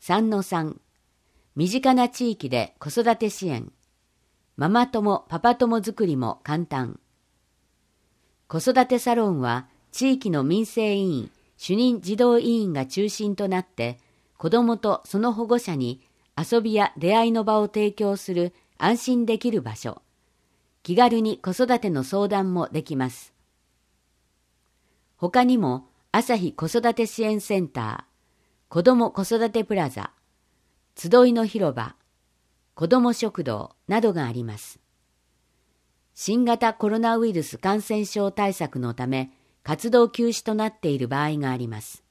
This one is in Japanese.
3-3、身近な地域で子育て支援。ママ友、パパ友作りも簡単。子育てサロンは地域の民生委員、主任児童委員が中心となって子どもとその保護者に遊びや出会いの場を提供する安心できる場所。気軽に子育ての相談もできます。他にも朝日子育て支援センター、子ども子育てプラザ、集いの広場、子ども食堂などがあります。新型コロナウイルス感染症対策のため活動休止となっている場合があります。